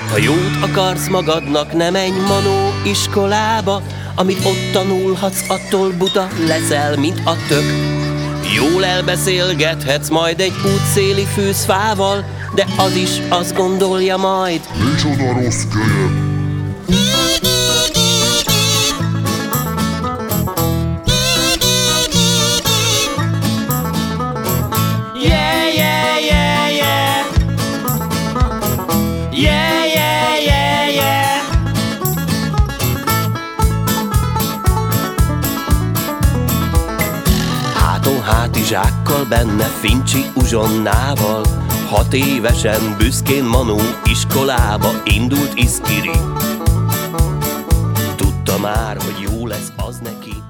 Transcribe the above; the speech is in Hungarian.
Ha jót akarsz magadnak, ne menj manó iskolába, amit ott tanulhatsz, attól buta leszel, mint a tök. Jól elbeszélgethetsz majd egy útszéli fűszfával, de az is azt gondolja majd: micsoda rossz kölyök! Yeah, yeah, yeah, yeah. Yeah, yeah, yeah, yeah. Háton hátizsákkal benne, Fincsi uzsonnával, 6 évesen büszkén manó iskolába indult Iszkiri. Tudta már, hogy jó lesz az neki.